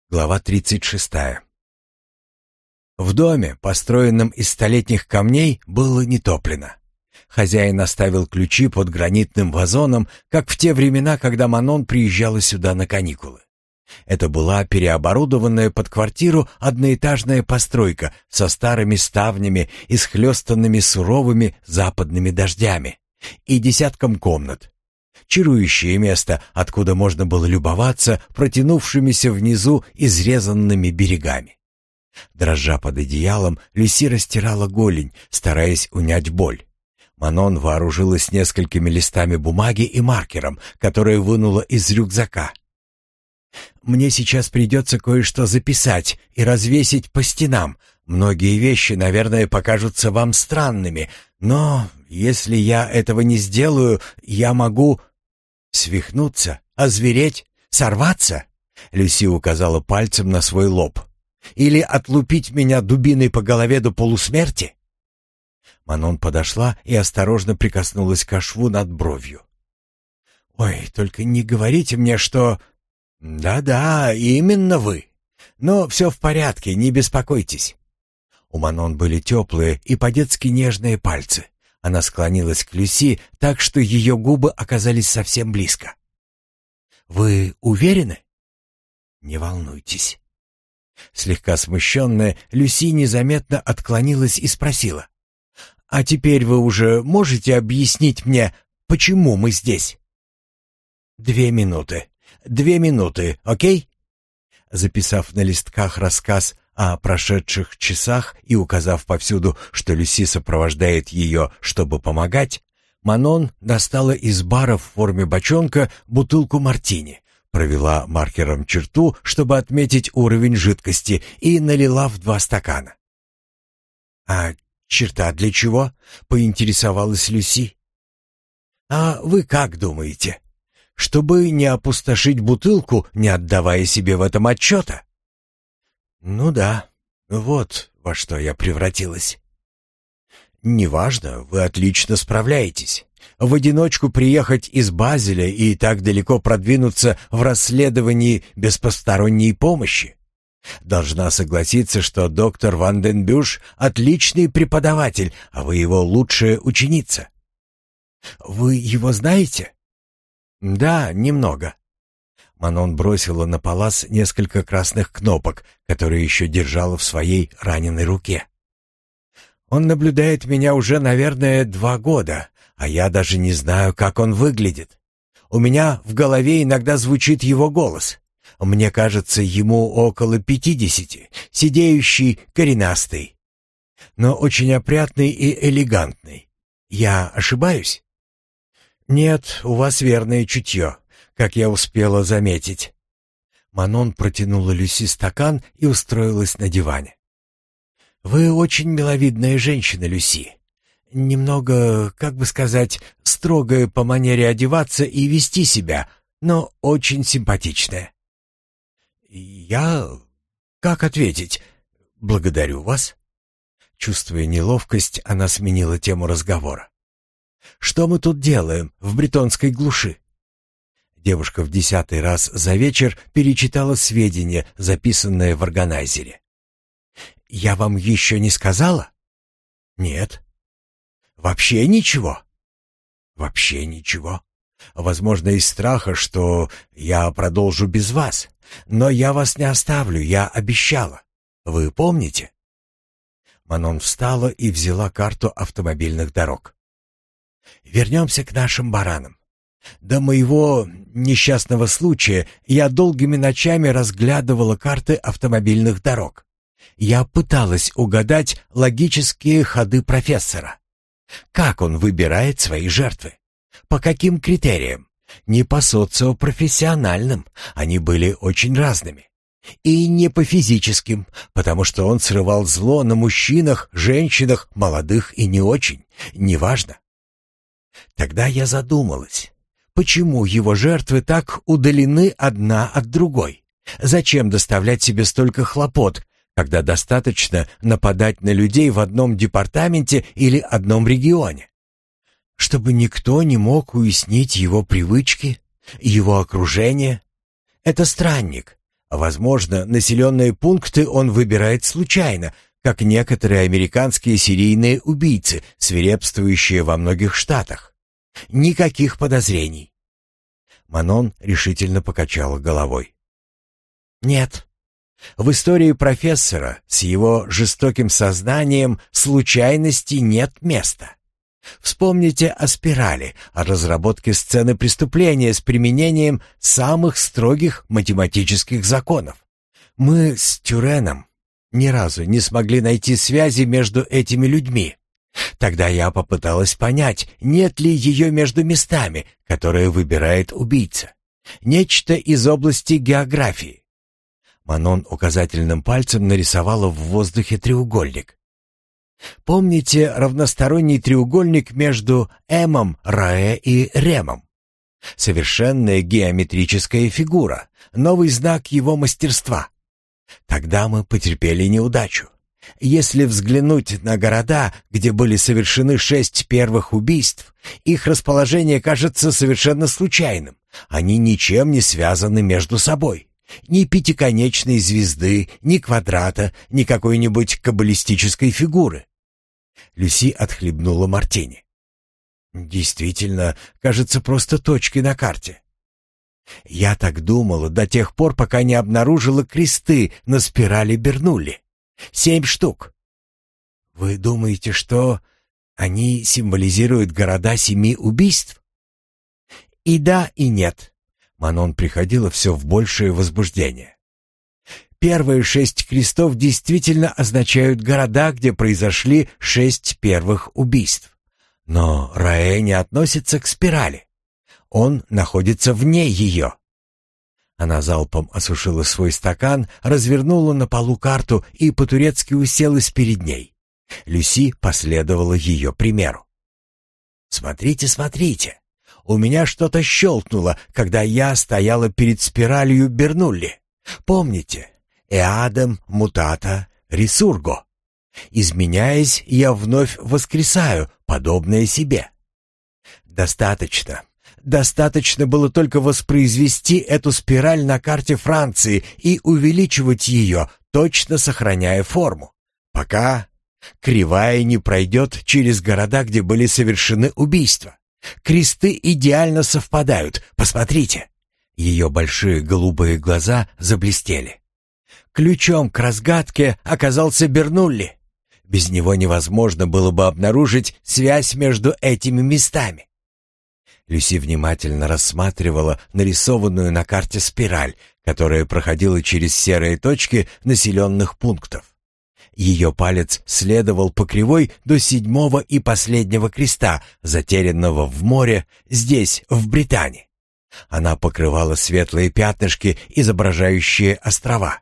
Глава 36. В доме, построенном из столетних камней, было не топлено. Хозяин оставил ключи под гранитным вазоном, как в те времена, когда Манон приезжала сюда на каникулы. Это была переоборудованная под квартиру одноэтажная постройка со старыми ставнями и схлёстанными суровыми западными дождями и десятком комнат. Чарующее место, откуда можно было любоваться протянувшимися внизу изрезанными берегами. Дрожа под одеялом, Люси растирала голень, стараясь унять боль. Манон вооружилась несколькими листами бумаги и маркером, которые вынула из рюкзака. «Мне сейчас придется кое-что записать и развесить по стенам. Многие вещи, наверное, покажутся вам странными, но если я этого не сделаю, я могу...» «Свихнуться? Озвереть? Сорваться?» Люси указала пальцем на свой лоб. «Или отлупить меня дубиной по голове до полусмерти?» Манон подошла и осторожно прикоснулась к шву над бровью. «Ой, только не говорите мне, что...» «Да-да, именно вы. Но все в порядке, не беспокойтесь». У Манон были теплые и по-детски нежные пальцы. Она склонилась к Люси так, что ее губы оказались совсем близко. «Вы уверены?» «Не волнуйтесь». Слегка смущенная, Люси незаметно отклонилась и спросила. «А теперь вы уже можете объяснить мне, почему мы здесь?» 2 минуты. 2 минуты, окей?» Записав на листках рассказ о прошедших часах и указав повсюду, что Люси сопровождает ее, чтобы помогать, Манон достала из бара в форме бочонка бутылку мартини, провела маркером черту, чтобы отметить уровень жидкости, и налила в 2 стакана. «А черта для чего?» — поинтересовалась Люси. «А вы как думаете? Чтобы не опустошить бутылку, не отдавая себе в этом отчета?» «Ну да, вот во что я превратилась». «Неважно, вы отлично справляетесь. В одиночку приехать из Базеля и так далеко продвинуться в расследовании без посторонней помощи. Должна согласиться, что доктор Ванденбюш отличный преподаватель, а вы его лучшая ученица». «Вы его знаете?» «Да, немного». Манон бросила на палас несколько красных кнопок, которые еще держала в своей раненой руке. «Он наблюдает меня уже, наверное, 2 года, а я даже не знаю, как он выглядит. У меня в голове иногда звучит его голос. Мне кажется, ему около 50, сидеющий, коренастый, но очень опрятный и элегантный. Я ошибаюсь?» «Нет, у вас верное чутье, как я успела заметить». Манон протянула Люси стакан и устроилась на диване. «Вы очень миловидная женщина, Люси. Немного, как бы сказать, строгая по манере одеваться и вести себя, но очень симпатичная». «Я... как ответить? Благодарю вас». Чувствуя неловкость, она сменила тему разговора. «Что мы тут делаем в бретонской глуши?» Девушка в 10-й раз за вечер перечитала сведения, записанные в органайзере. «Я вам еще не сказала?» «Нет». «Вообще ничего?» «Вообще ничего. Возможно, из страха, что я продолжу без вас. Но я вас не оставлю, я обещала. Вы помните?» Манон встала и взяла карту автомобильных дорог. «Вернемся к нашим баранам. До моего несчастного случая я долгими ночами разглядывала карты автомобильных дорог. Я пыталась угадать логические ходы профессора. Как он выбирает свои жертвы? По каким критериям? Не по социопрофессиональным, они были очень разными. И не по физическим, потому что он срывал зло на мужчинах, женщинах, молодых и не очень, неважно. Тогда я задумалась, почему его жертвы так удалены одна от другой? Зачем доставлять себе столько хлопот, когда достаточно нападать на людей в одном департаменте или одном регионе? Чтобы никто не мог уяснить его привычки, его окружение. Это странник, Возможно, населенные пункты он выбирает случайно, как некоторые американские серийные убийцы, свирепствующие во многих штатах. Никаких подозрений. Манон решительно покачала головой. Нет. В истории профессора с его жестоким сознанием случайности нет места. Вспомните о спирали, о разработке сцены преступления с применением самых строгих математических законов. Мы с Тюреном ни разу не смогли найти связи между этими людьми. Тогда я попыталась понять, нет ли ее между местами, которые выбирает убийца. Нечто из области географии. Манон указательным пальцем нарисовала в воздухе треугольник. Помните равносторонний треугольник между Эмом, Раэ и Ремом? Совершенная геометрическая фигура, новый знак его мастерства. Тогда мы потерпели неудачу. Если взглянуть на города, где были совершены 6 первых убийств, их расположение кажется совершенно случайным. Они ничем не связаны между собой. Ни пятиконечной звезды, ни квадрата, ни какой-нибудь каббалистической фигуры. Люси отхлебнула мартини. Действительно, кажется, просто точки на карте. Я так думала до тех пор, пока не обнаружила кресты на спирали Бернулли. 7 штук. Вы думаете, что они символизируют города 7 убийств? И да, и нет. Манон приходила все в большее возбуждение. Первые 6 крестов действительно означают города, где произошли 6 первых убийств. Но Раэ не относится к спирали. Он находится вне ее. Она залпом осушила свой стакан, развернула на полу карту и по-турецки уселась перед ней. Люси последовала ее примеру. «Смотрите, смотрите! У меня что-то щелкнуло, когда я стояла перед спиралью Бернулли. Помните? Эадем мутата ресурго. Изменяясь, я вновь воскресаю, подобное себе. Достаточно. Достаточно было только воспроизвести эту спираль на карте Франции и увеличивать ее, точно сохраняя форму, пока кривая не пройдет через города, где были совершены убийства. Кресты идеально совпадают, посмотрите. Ее большие голубые глаза заблестели. Ключом к разгадке оказался Бернулли. Без него невозможно было бы обнаружить связь между этими местами. Люси внимательно рассматривала нарисованную на карте спираль, которая проходила через серые точки населенных пунктов. Ее палец следовал по кривой до 7-го и последнего креста, затерянного в море, здесь, в Британии. Она покрывала светлые пятнышки, изображающие острова.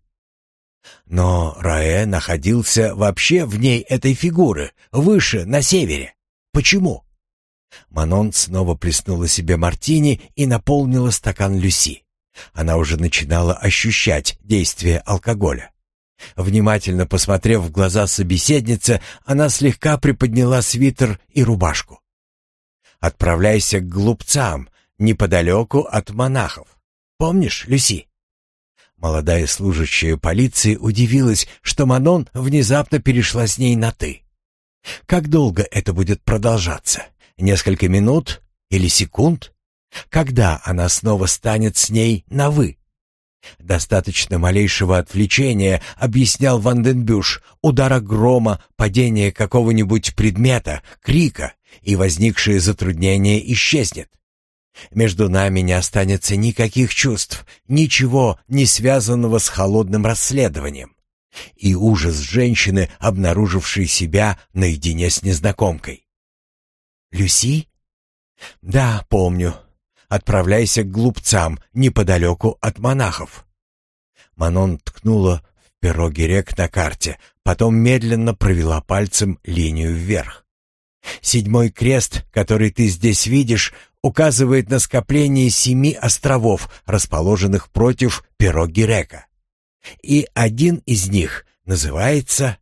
Но Раэ находился вообще в ней этой фигуры, выше, на севере. Почему? Манон снова плеснула себе мартини и наполнила стакан Люси. Она уже начинала ощущать действие алкоголя. Внимательно посмотрев в глаза собеседницы, она слегка приподняла свитер и рубашку. «Отправляйся к глупцам, неподалеку от монахов. Помнишь, Люси?» Молодая служащая полиции удивилась, что Манон внезапно перешла с ней на «ты». «Как долго это будет продолжаться? Несколько минут или секунд? Когда она снова станет с ней на «вы»?» Достаточно малейшего отвлечения, объяснял Ванденбюш, удара грома, падения какого-нибудь предмета, крика, и возникшее затруднение исчезнет. Между нами не останется никаких чувств, ничего не связанного с холодным расследованием. И ужас женщины, обнаружившей себя наедине с незнакомкой. «Люси?» «Да, помню. Отправляйся к глупцам, неподалеку от монахов». Манон ткнула в перо Гирек на карте, потом медленно провела пальцем линию вверх. 7-й крест, который ты здесь видишь, указывает на скопление 7 островов, расположенных против перо Гирека. И один из них называется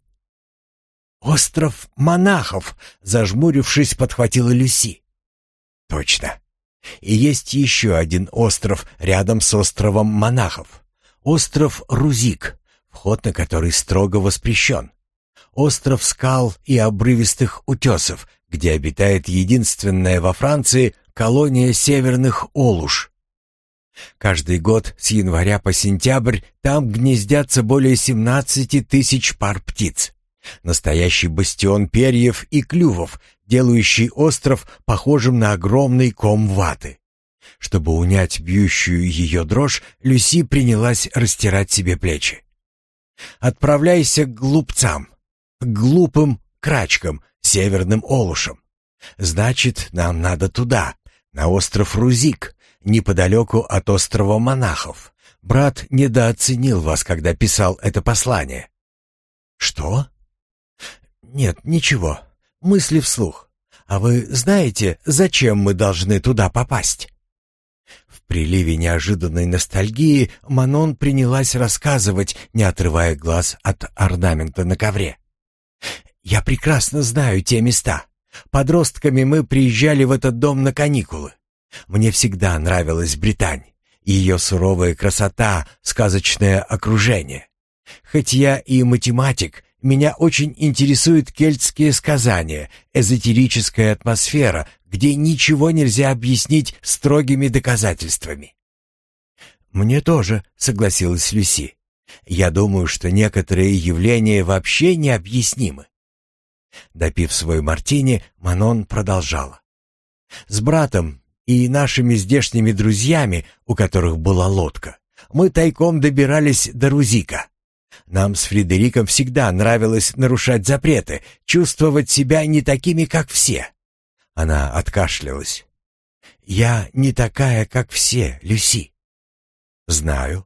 «Остров монахов», зажмурившись, подхватила Люси. «Точно. И есть еще один остров рядом с островом монахов. Остров Рузик, вход на который строго воспрещен. Остров скал и обрывистых утесов, где обитает единственная во Франции колония северных олуш. Каждый год с января по сентябрь там гнездятся более 17 тысяч пар птиц. Настоящий бастион перьев и клювов, делающий остров похожим на огромный ком ваты. Чтобы унять бьющую ее дрожь, Люси принялась растирать себе плечи. «Отправляйся к глупцам, к глупым крачкам, северным олушам. Значит, нам надо туда, на остров Рузик, неподалеку от острова монахов. Брат недооценил вас, когда писал это послание». «Что?» «Нет, ничего. Мысли вслух. А вы знаете, зачем мы должны туда попасть?» В приливе неожиданной ностальгии Манон принялась рассказывать, не отрывая глаз от орнамента на ковре. «Я прекрасно знаю те места. Подростками мы приезжали в этот дом на каникулы. Мне всегда нравилась Британь, ее суровая красота, сказочное окружение. Хоть я и математик, меня очень интересуют кельтские сказания, эзотерическая атмосфера, где ничего нельзя объяснить строгими доказательствами». «Мне тоже», — согласилась Люси. «Я думаю, что некоторые явления вообще необъяснимы». Допив свой мартини, Манон продолжала. «С братом и нашими здешними друзьями, у которых была лодка, мы тайком добирались до Рузика. Нам с Фредериком всегда нравилось нарушать запреты, чувствовать себя не такими, как все». Она откашлялась. «Я не такая, как все, Люси». «Знаю.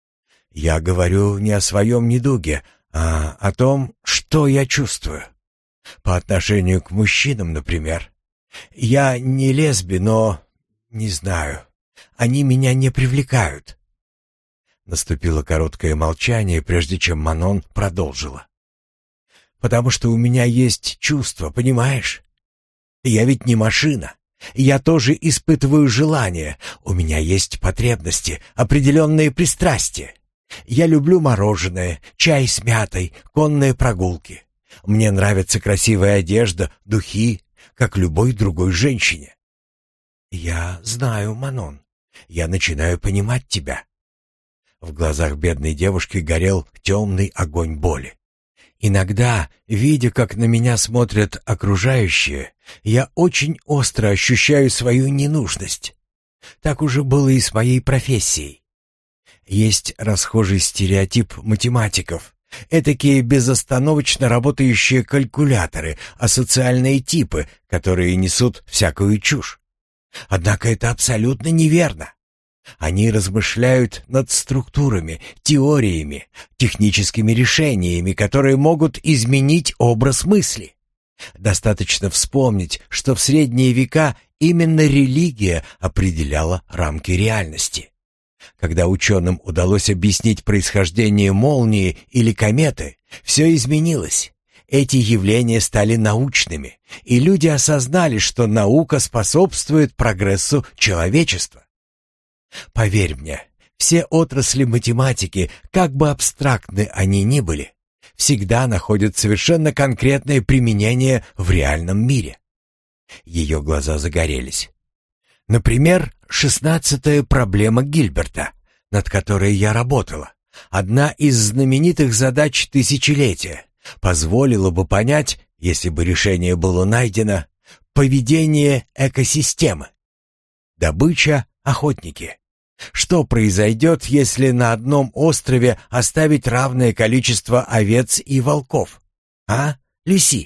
Я говорю не о своем недуге, а о том, что я чувствую. По отношению к мужчинам, например. Я не лесби, но... не знаю. Они меня не привлекают». Наступило короткое молчание, прежде чем Манон продолжила. «Потому что у меня есть чувства, понимаешь? Я ведь не машина. Я тоже испытываю желания. У меня есть потребности, определенные пристрастия. Я люблю мороженое, чай с мятой, конные прогулки. Мне нравится красивая одежда, духи, как любой другой женщине». «Я знаю, Манон. Я начинаю понимать тебя». В глазах бедной девушки горел темный огонь боли. «Иногда, видя, как на меня смотрят окружающие, я очень остро ощущаю свою ненужность. Так уже было и с моей профессией. Есть расхожий стереотип математиков, этакие безостановочно работающие калькуляторы, асоциальные типы, которые несут всякую чушь. Однако это абсолютно неверно. Они размышляют над структурами, теориями, техническими решениями, которые могут изменить образ мысли. Достаточно вспомнить, что в средние века именно религия определяла рамки реальности. Когда ученым удалось объяснить происхождение молнии или кометы, все изменилось. Эти явления стали научными, и люди осознали, что наука способствует прогрессу человечества. Поверь мне, все отрасли математики, как бы абстрактны они ни были, всегда находят совершенно конкретное применение в реальном мире. Ее глаза загорелись. Например, 16-я проблема Гильберта, над которой я работала, одна из знаменитых задач тысячелетия, позволила бы понять, если бы решение было найдено, поведение экосистемы. Добыча, охотники. Что произойдет, если на одном острове оставить равное количество овец и волков? А, Люси?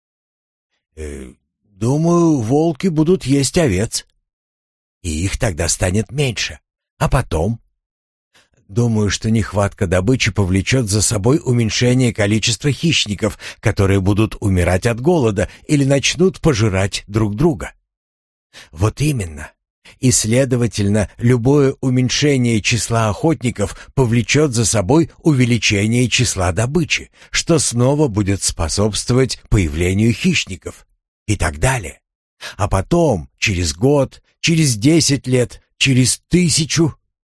Думаю, волки будут есть овец. И их тогда станет меньше. А потом? Думаю, что нехватка добычи повлечет за собой уменьшение количества хищников, которые будут умирать от голода или начнут пожирать друг друга. Вот именно. И, следовательно, любое уменьшение числа охотников повлечет за собой увеличение числа добычи, что снова будет способствовать появлению хищников и так далее. А потом, через год, через 10 лет, через 1000...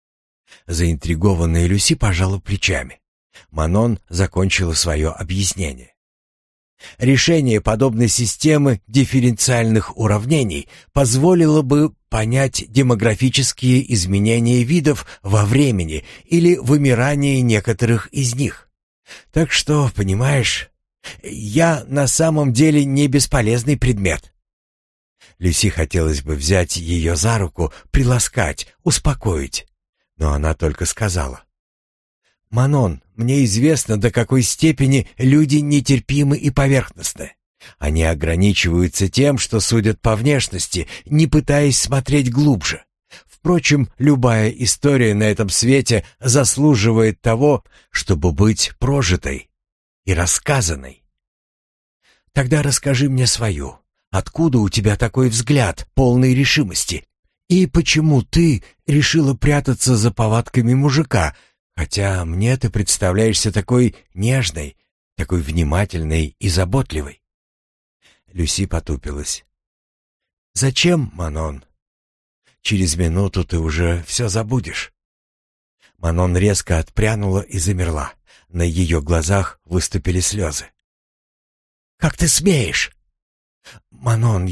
Заинтригованная Люси пожала плечами. Манон закончила свое объяснение. Решение подобной системы дифференциальных уравнений позволило бы понять демографические изменения видов во времени или вымирание некоторых из них. Так что, понимаешь, я на самом деле не бесполезный предмет. Люси хотелось бы взять ее за руку, приласкать, успокоить, но она только сказала: «Манон, мне известно, до какой степени люди нетерпимы и поверхностны. Они ограничиваются тем, что судят по внешности, не пытаясь смотреть глубже. Впрочем, любая история на этом свете заслуживает того, чтобы быть прожитой и рассказанной. Тогда расскажи мне свою. Откуда у тебя такой взгляд, полный решимости? И почему ты решила прятаться за повадками мужика, хотя мне ты представляешься такой нежной, такой внимательной и заботливой?» Люси потупилась. «Зачем, Манон? Через минуту ты уже все забудешь». Манон резко отпрянула и замерла. На ее глазах выступили слезы. «Как ты смеешь?» «Манон,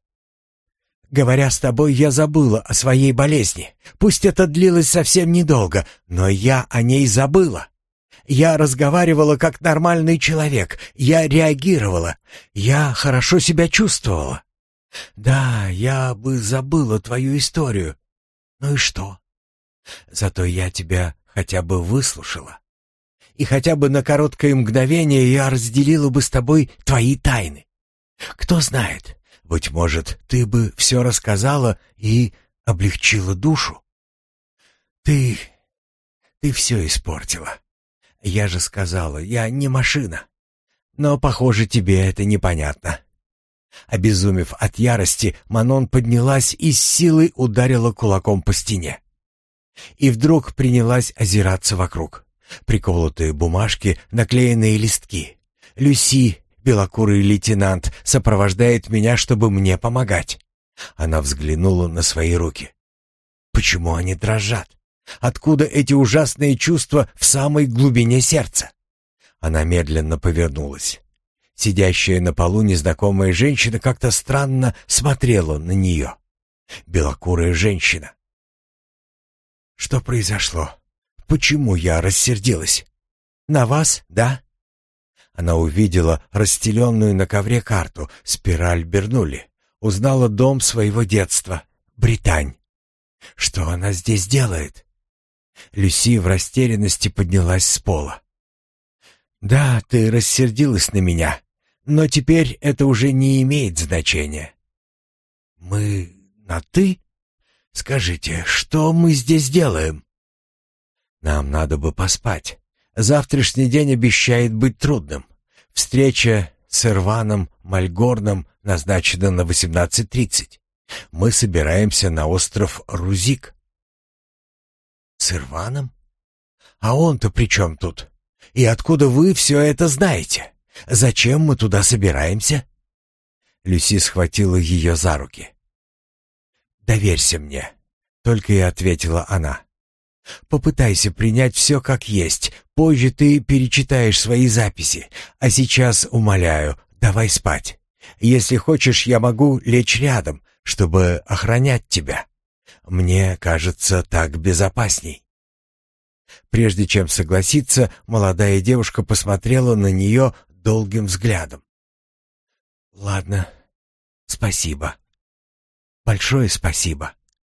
Говоря с тобой, я забыла о своей болезни. Пусть это длилось совсем недолго, но я о ней забыла. Я разговаривала как нормальный человек, я реагировала, я хорошо себя чувствовала. Да, я бы забыла твою историю. Ну и что? Зато я тебя хотя бы выслушала. И хотя бы на короткое мгновение я разделила бы с тобой твои тайны. Кто знает, быть может, ты бы все рассказала и облегчила душу. Ты все испортила. Я же сказала, я не машина. Но, похоже, тебе это непонятно». Обезумев от ярости, Манон поднялась и с силой ударила кулаком по стене. И вдруг принялась озираться вокруг. Приколотые бумажки, наклеенные листки. «Люси, белокурый лейтенант, сопровождает меня, чтобы мне помогать». Она взглянула на свои руки. Почему они дрожат? Откуда эти ужасные чувства в самой глубине сердца? Она медленно повернулась. Сидящая на полу незнакомая женщина как-то странно смотрела на нее. Белокурая женщина. «Что произошло? Почему я рассердилась? На вас, да?» Она увидела расстеленную на ковре карту, спираль Бернулли. Узнала дом своего детства, Британь. Что она здесь делает? Люси в растерянности поднялась с пола. «Да, ты рассердилась на меня, но теперь это уже не имеет значения». «Мы на «ты»? Скажите, что мы здесь делаем?» «Нам надо бы поспать. Завтрашний день обещает быть трудным. Встреча с Ирваном Мальгорном назначена на 18:30. Мы собираемся на остров Рузик». «С Ирваном? А он-то при чем тут? И откуда вы все это знаете? Зачем мы туда собираемся?» Люси схватила ее за руки. «Доверься мне», — только и ответила она. «Попытайся принять все как есть. Позже ты перечитаешь свои записи. А сейчас, умоляю, давай спать. Если хочешь, я могу лечь рядом, чтобы охранять тебя. Мне кажется, так безопасней». Прежде чем согласиться, молодая девушка посмотрела на нее долгим взглядом. «Ладно, спасибо. Большое спасибо».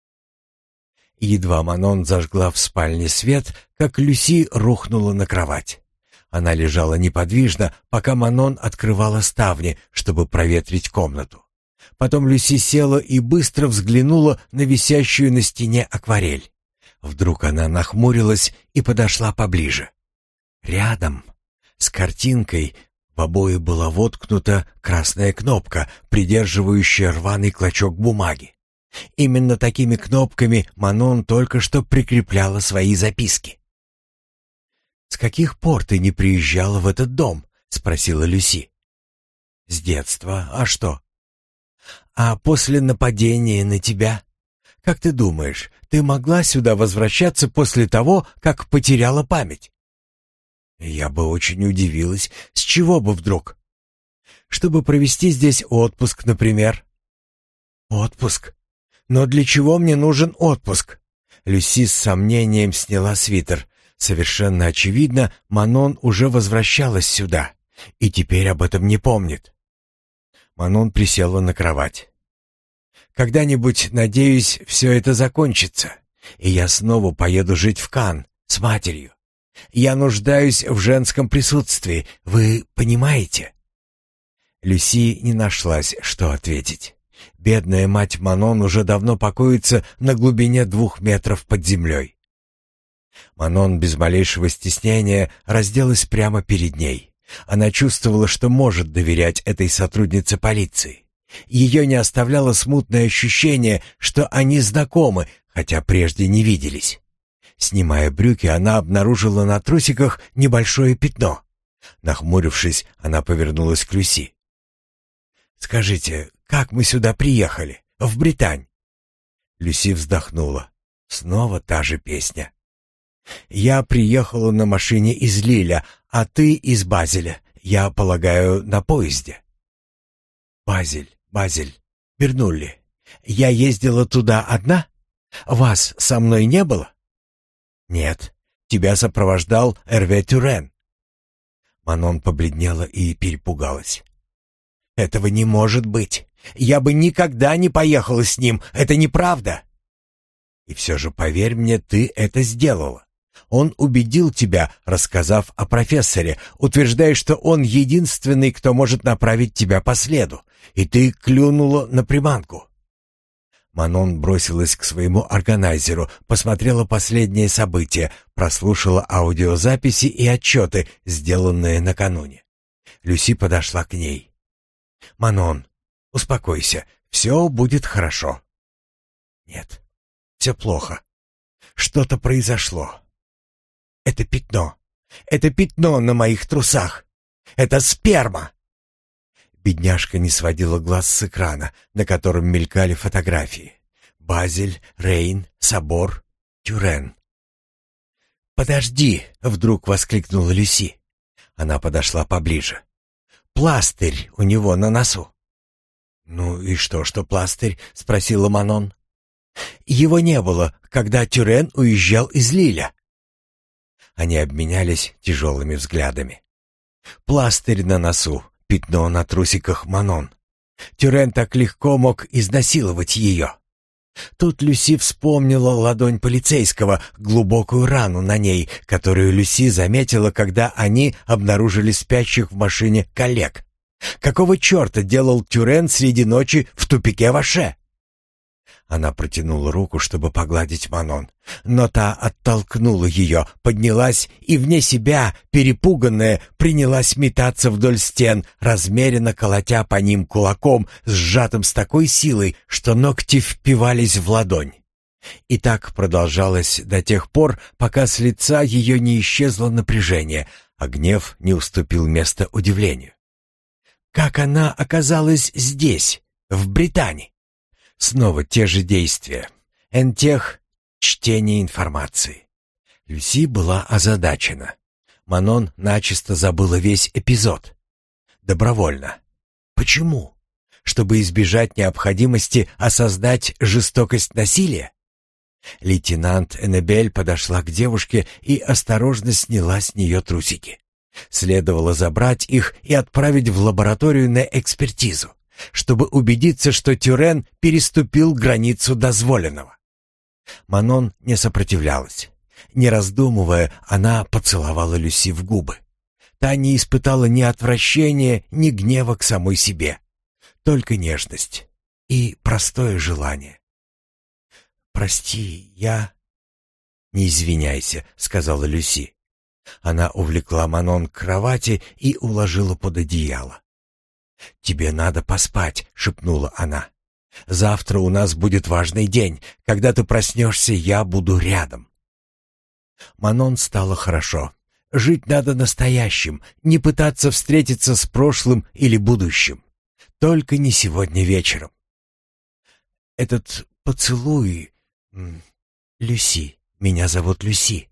Едва Манон зажгла в спальне свет, как Люси рухнула на кровать. Она лежала неподвижно, пока Манон открывала ставни, чтобы проветрить комнату. Потом Люси села и быстро взглянула на висящую на стене акварель. Вдруг она нахмурилась и подошла поближе. Рядом, с картинкой, в обои была воткнута красная кнопка, придерживающая рваный клочок бумаги. Именно такими кнопками Манон только что прикрепляла свои записки. «С каких пор ты не приезжала в этот дом?» — спросила Люси. «С детства. А что?» «А после нападения на тебя? Как ты думаешь, ты могла сюда возвращаться после того, как потеряла память?» Я бы очень удивилась, с чего бы вдруг? Чтобы провести здесь отпуск, например. Отпуск? Но для чего мне нужен отпуск? Люси с сомнением сняла свитер. Совершенно очевидно, Манон уже возвращалась сюда и теперь об этом не помнит. Манон присела на кровать. «Когда-нибудь, надеюсь, все это закончится, и я снова поеду жить в Канн с матерью. Я нуждаюсь в женском присутствии, вы понимаете?» Люси не нашлась, что ответить. Бедная мать Манон уже давно покоится на глубине 2 метров под землей. Манон без малейшего стеснения разделась прямо перед ней. Она чувствовала, что может доверять этой сотруднице полиции. Ее не оставляло смутное ощущение, что они знакомы, хотя прежде не виделись. Снимая брюки, она обнаружила на трусиках небольшое пятно. Нахмурившись, она повернулась к Люси. «Скажите, как мы сюда приехали? В Британь?» Люси вздохнула. Снова та же песня. «Я приехала на машине из Лиля, а ты из Базеля. Я полагаю, на поезде». Базель, Бернулли. Я ездила туда одна? Вас со мной не было?» «Нет, тебя сопровождал Эрве Тюрен». Манон побледнела и перепугалась. «Этого не может быть. Я бы никогда не поехала с ним. Это неправда». «И все же, поверь мне, ты это сделала. Он убедил тебя, рассказав о профессоре, утверждая, что он единственный, кто может направить тебя по следу, и ты клюнула на приманку». Манон бросилась к своему органайзеру, посмотрела последние события, прослушала аудиозаписи и отчеты, сделанные накануне. Люси подошла к ней. «Манон, успокойся, все будет хорошо». «Нет, все плохо. Что-то произошло. Это пятно. Это пятно на моих трусах. Это сперма!» Бедняжка не сводила глаз с экрана, на котором мелькали фотографии. Базель, Рейн, собор, Тюрен. «Подожди!» — вдруг воскликнула Люси. Она подошла поближе. «Пластырь у него на носу». «Ну и что пластырь?» — спросила Манон. «Его не было, когда Тюрен уезжал из Лиля». Они обменялись тяжелыми взглядами. Пластырь на носу, пятно на трусиках Манон. Тюрен так легко мог изнасиловать ее. Тут Люси вспомнила ладонь полицейского, глубокую рану на ней, которую Люси заметила, когда они обнаружили спящих в машине коллег. Какого черта делал Тюрен среди ночи в тупике Ваше? Она протянула руку, чтобы погладить Манон, но та оттолкнула ее, поднялась и вне себя, перепуганная, принялась метаться вдоль стен, размеренно колотя по ним кулаком, сжатым с такой силой, что ногти впивались в ладонь. И так продолжалось до тех пор, пока с лица ее не исчезло напряжение, а гнев не уступил место удивлению. Как она оказалась здесь, в Британии? Снова те же действия. Энтех — чтение информации. Люси была озадачена. Манон начисто забыла весь эпизод. Добровольно. Почему? Чтобы избежать необходимости осознать жестокость насилия? Лейтенант Эннебель подошла к девушке и осторожно сняла с нее трусики. Следовало забрать их и отправить в лабораторию на экспертизу, чтобы убедиться, что Тюрен переступил границу дозволенного. Манон не сопротивлялась. Не раздумывая, она поцеловала Люси в губы. Та не испытала ни отвращения, ни гнева к самой себе. Только нежность и простое желание. «Прости, я...» «Не извиняйся», — сказала Люси. Она увлекла Манон к кровати и уложила под одеяло. «Тебе надо поспать», — шепнула она. «Завтра у нас будет важный день. Когда ты проснешься, я буду рядом». Манон стало хорошо. Жить надо настоящим, не пытаться встретиться с прошлым или будущим. Только не сегодня вечером. «Этот поцелуй, М, Люси. Меня зовут Люси.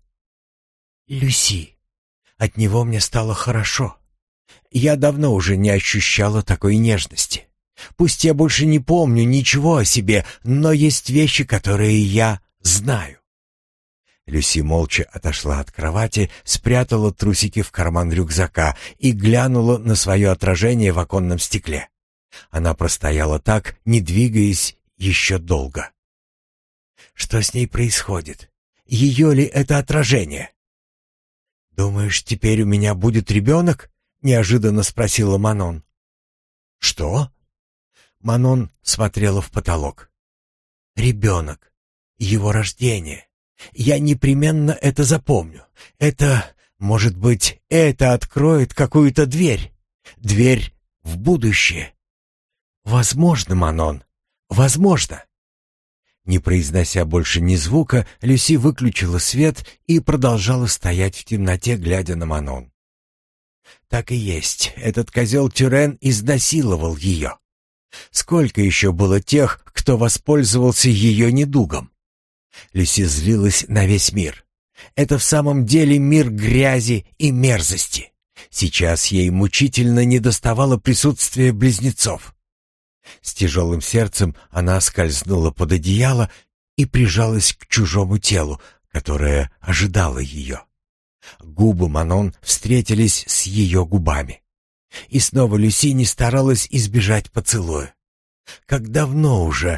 Люси. От него мне стало хорошо. Я давно уже не ощущала такой нежности. Пусть я больше не помню ничего о себе, но есть вещи, которые я знаю. Люси молча отошла от кровати, спрятала трусики в карман рюкзака и глянула на свое отражение в оконном стекле. Она простояла так, не двигаясь, еще долго. Что с ней происходит? Ее ли это отражение? «Думаешь, теперь у меня будет ребенок?» — неожиданно спросила Манон. «Что?» Манон смотрела в потолок. «Ребенок. Его рождение. Я непременно это запомню. Может быть, это откроет какую-то дверь. Дверь в будущее. Возможно, Манон, возможно». Не произнося больше ни звука, Люси выключила свет и продолжала стоять в темноте, глядя на Манон. Так и есть, этот козел Тюрен изнасиловал ее. Сколько еще было тех, кто воспользовался ее недугом? Люси злилась на весь мир. Это в самом деле мир грязи и мерзости. Сейчас ей мучительно недоставало присутствия близнецов. С тяжелым сердцем она скользнула под одеяло и прижалась к чужому телу, которое ожидало ее. Губы Манон встретились с ее губами. И снова Люси не старалась избежать поцелуя. Как давно уже...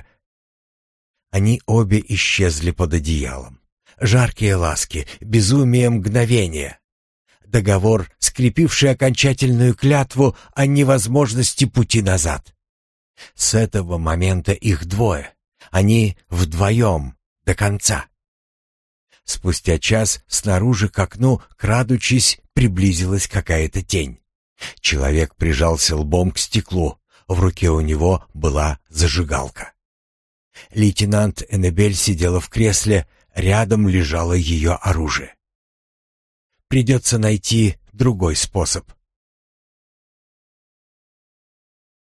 Они обе исчезли под одеялом. Жаркие ласки, безумие мгновения. Договор, скрепивший окончательную клятву о невозможности пути назад. С этого момента их двое. Они вдвоем до конца. Спустя час снаружи к окну, крадучись, приблизилась какая-то тень. Человек прижался лбом к стеклу. В руке у него была зажигалка. Лейтенант Эннебель сидела в кресле, рядом лежало ее оружие. «Придется найти другой способ»,